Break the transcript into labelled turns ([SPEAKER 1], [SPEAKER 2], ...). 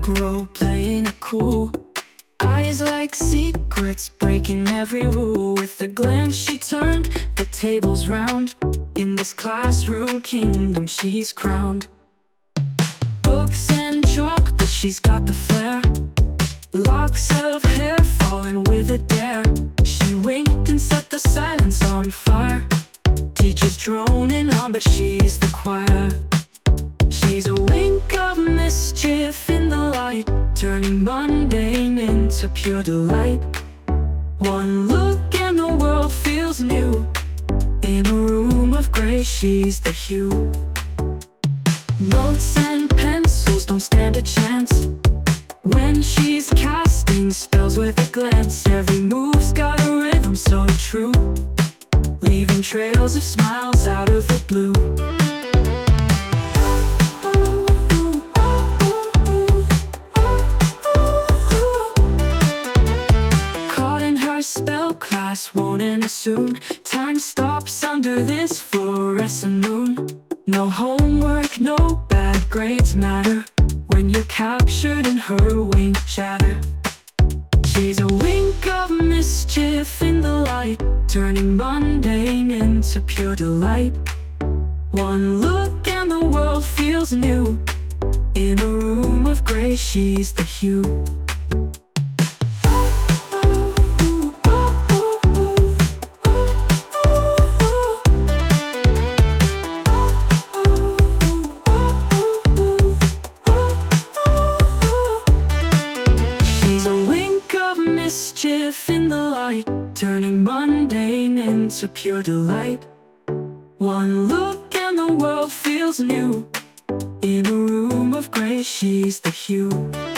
[SPEAKER 1] dog role playing it cool. Eyes like secrets, breaking every rule. With a glance she turned the tables round. In this classroom kingdom she's crowned. Books and chalk, but she's got the flair. Locks of hair falling with a dare. She winked and set the silence on fire. Teachers droning on, but she's the choir. She's a wink of mischief in the light, turning mundane into pure delight. One look and the world feels new. In a room of gray, she's the hue. Notes and pencils don't stand a chance when she's casting spells with a glance. Every move's got a rhythm so true, leaving trails of smiles out of the blue. Caught in her spell, class won't end soon. Time stops under this fluorescent moon. No homework, no bad grades matter when you're captured in her wink chatter. She's a wink of mischief in the light, turning mundane into pure delight. One look and the world feels new. In a room of gray, she's the hue. Mischief in the light, turning mundane into pure delight. One look and the world feels new. In a room of gray, she's the hue.